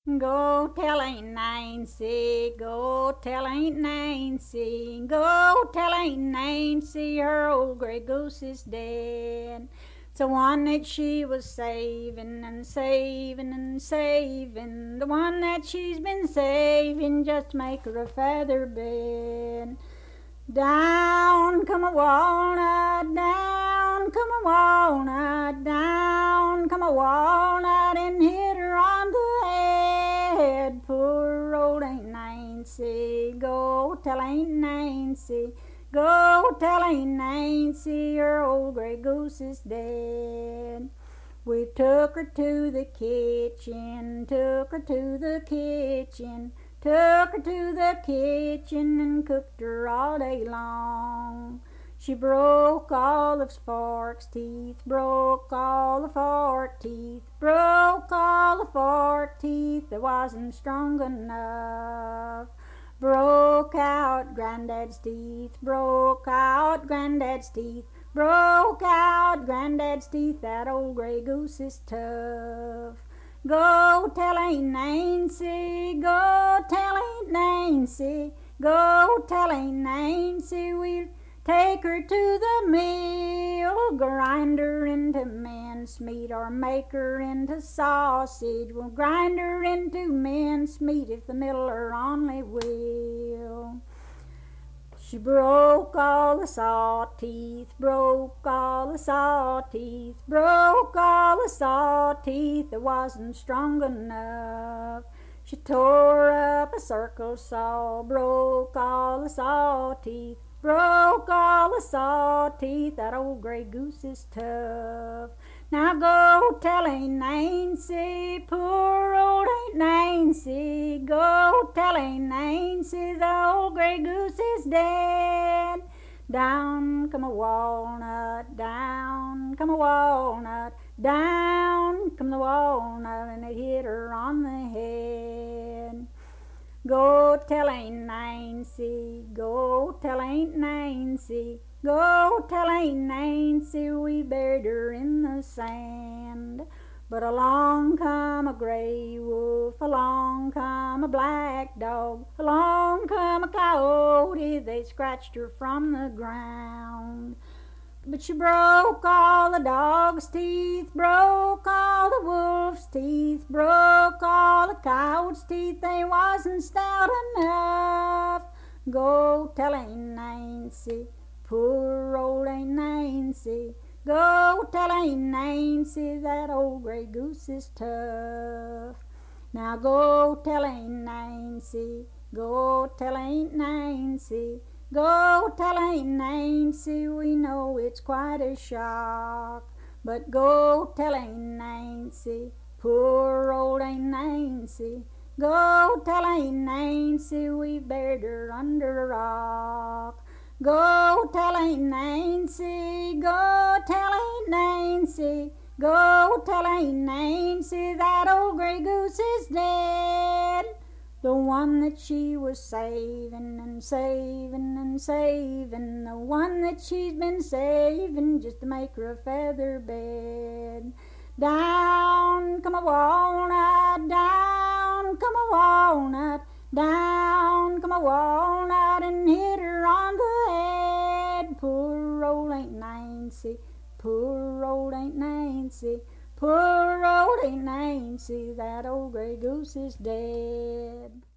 Go tell Aunt Nancy, go tell Aunt Nancy, go tell Aunt Nancy her old gray goose is dead. It's the one that she was saving and saving and saving, the one that she's been saving just to make her a feather bed. Down come a walnut, down come a walnut, down come a walnut and hit her on the head. Poor old Aunt Nancy, go tell Aunt Nancy, go tell Aunt Nancy her old gray goose is dead. We took her to the kitchen, took her to the kitchen, took her to the kitchen and cooked her all day long. She broke all the fork's teeth, broke all the fork teeth, broke all the fork teeth that wasn't strong enough. Broke out Granddad's teeth, broke out Granddad's teeth, broke out Granddad's teeth, that old gray goose is tough. Go tell Aunt Nancy, go tell Aunt Nancy, go tell Aunt Nancy we'll take her to the mill, grind her into mincemeat or make her into sausage. We'll grind her into mincemeat if the miller only will. She broke all the saw teeth, broke all the saw teeth, broke all the saw teeth that wasn't strong enough. She tore up a circle saw, broke all the saw teeth, broke all the saw teeth, that old gray goose is tough. Now go tell Aunt Nancy, poor old Aunt Nancy, go tell Aunt Nancy the old gray goose is dead. Down come a walnut, down come a walnut, down come the walnut, and it hit her on the head. Go tell Aunt Nancy, go tell Aunt Nancy, go tell Aunt Nancy we buried her in the sand. But along come a gray wolf, along come a black dog, along come a coyote, they scratched her from the ground. But she broke all the dog's teeth, broke all the wolf's teeth, broke all the coyote's teeth, they wasn't stout enough. Go tell Aunt Nancy, poor old Aunt Nancy, go tell Aunt Nancy that old gray goose is tough. Now go tell Aunt Nancy, go tell Aunt Nancy, go tell Aunt Nancy we know it's quite a shock. But go tell Aunt Nancy, poor old Aunt Nancy, go tell Aunt Nancy we buried her under a rock. Go tell Aunt Nancy, go tell Aunt Nancy, go tell Aunt Nancy that old gray goose is dead. The one that she was saving and saving and saving, the one that she's been saving just to make her a feather bed. Down come a walnut, down come a walnut, down come a walnut and hit her on the head. Poor old Aunt Nancy, poor old Aunt Nancy, poor old Aunt Nancy, that old gray goose is dead.